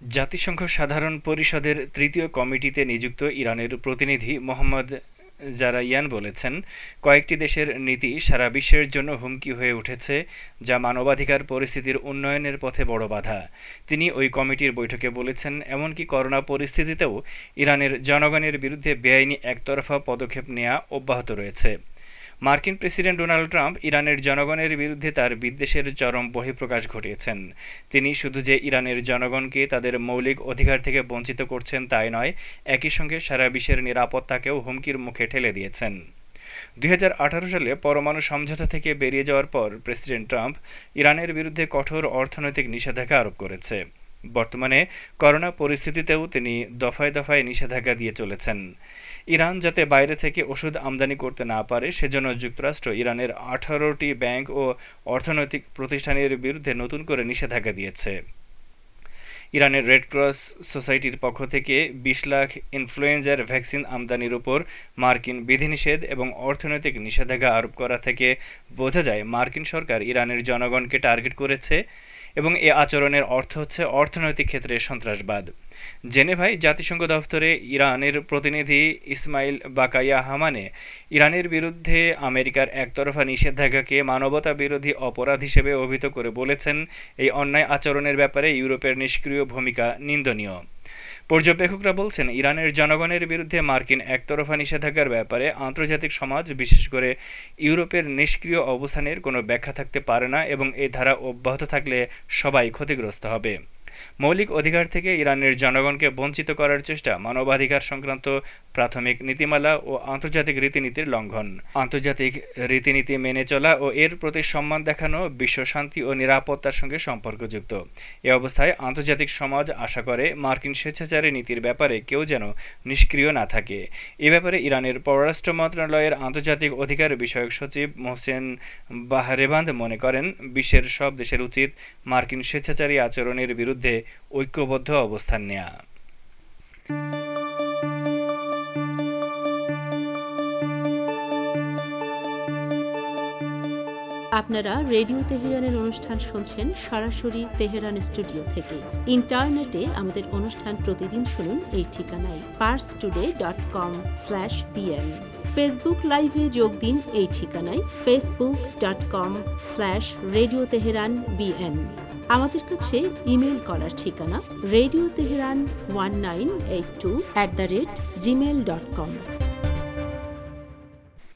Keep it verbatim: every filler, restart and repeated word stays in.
জাতিসংঘ সাধারণ পরিষদের তৃতীয় কমিটিতে নিযুক্ত ইরানের প্রতিনিধি মোহাম্মদ জারাইয়ান বলেছেন, কয়েকটি দেশের নীতি সারা বিশ্বের জন্য হুমকি হয়ে উঠেছে, যা মানবাধিকার পরিস্থিতির উন্নয়নের পথে বড় বাধা। তিনি ওই কমিটির বৈঠকে বলেছেন, এমনকি করোনা পরিস্থিতিতেও ইরানের জনগণের বিরুদ্ধে বেআইনি একতরফা পদক্ষেপ নেওয়া অব্যাহত রয়েছে। মার্কিন প্রেসিডেন্ট ডোনাল্ড ট্রাম্প ইরানের জনগণের বিরুদ্ধে তার বিদ্বেষের চরম বহিঃপ্রকাশ ঘটিয়েছেন। তিনি শুধু যে ইরানের জনগণকে তাদের মৌলিক অধিকার থেকে বঞ্চিত করছেন তাই নয়, একই সঙ্গে সারা বিশ্বের নিরাপত্তাকেও হুমকির মুখে ঠেলে দিয়েছেন। দুই হাজার আঠারো সালে পরমাণু সমঝোতা থেকে বেরিয়ে যাওয়ার পর প্রেসিডেন্ট ট্রাম্প ইরানের বিরুদ্ধে কঠোর অর্থনৈতিক নিষেধাজ্ঞা আরোপ করেছে। বর্তমানে করোনা পরিস্থিতিতেও তিনি দফায় দফায় নিষেধাজ্ঞা দিয়ে চলেছেন। ইরান যাতে বাইরে থেকে ওষুধ আমদানি করতে না পারে সেজন্য যুক্তরাষ্ট্র ইরানের আঠারোটি ব্যাংক ও অর্থনৈতিক প্রতিষ্ঠানের বিরুদ্ধে নতুন করে নিষেধাজ্ঞা দিয়েছে। ইরানের রেড ক্রস সোসাইটির পক্ষ থেকে বিশ লাখ ইনফ্লুয়েঞ্জার ভ্যাকসিন আমদানির উপর মার্কিন বিধিনিষেধ এবং অর্থনৈতিক নিষেধাজ্ঞা আরোপ করা থেকে বোঝা যায় মার্কিন সরকার ইরানের জনগণকে টার্গেট করেছে এবং এ আচরণের অর্থ হচ্ছে অর্থনৈতিক ক্ষেত্রে সন্ত্রাসবাদ। জেনেভায় জাতিসংঘ দফতরে ইরানের প্রতিনিধি ইসমাইল বাকাইয়া হামানে ইরানের বিরুদ্ধে আমেরিকার একতরফা নিষেধাজ্ঞাকে মানবতা বিরোধী অপরাধ হিসেবে অভিহিত করে বলেছেন, এই অন্যায় আচরণের ব্যাপারে ইউরোপের নিষ্ক্রিয় ভূমিকা নিন্দনীয়। পর্যবেক্ষকরা বলছেন, ইরানের জনগণের বিরুদ্ধে মার্কিন একতরফা নিষেধাজ্ঞার ব্যাপারে আন্তর্জাতিক সমাজ, বিশেষ করে ইউরোপের নিষ্ক্রিয় অবস্থানের কোনো ব্যাখ্যা থাকতে পারে না এবং এই ধারা অব্যাহত থাকলে সবাই ক্ষতিগ্রস্ত হবে। মৌলিক অধিকার থেকে ইরানের জনগণকে বঞ্চিত করার চেষ্টা মানবাধিকার সংক্রান্ত প্রাথমিক নীতিমালা ও আন্তর্জাতিক রীতিনীতির লঙ্ঘন। আন্তর্জাতিক রীতিনীতি মেনে চলা ও এর প্রতি সম্মান দেখানো বিশ্ব শান্তি ও নিরাপত্তার সঙ্গে সম্পর্কযুক্ত। এ অবস্থায় আন্তর্জাতিক সমাজ আশা করে মার্কিন স্বেচ্ছাচারী নীতির ব্যাপারে কেউ যেন নিষ্ক্রিয় না থাকে। এ ব্যাপারে ইরানের পররাষ্ট্র মন্ত্রণালয়ের আন্তর্জাতিক অধিকার বিষয়ক সচিব মোহসেন বাহরেবান্দ মনে করেন, বিশ্বের সব দেশের উচিত মার্কিন স্বেচ্ছাচারী আচরণের বিরুদ্ধে ঐক্যবদ্ধ অবস্থান নেয়া। আপনারা রেডিও তেহরানের অনুষ্ঠান শুনছেন সরাসরি তেহরান স্টুডিও থেকে। ইন্টারনেটে আমাদের অনুষ্ঠান প্রতিদিন শুনুন এই ঠিকানায় Pars today dot com slash BN. Facebook লাইভে যোগ দিন এই ঠিকানায় Facebook dot com slash radio Tehran BN. আমাদের কাছে ইমেল করার ঠিকানা radio Tehran one nine eight two at the rate Gmail dot com.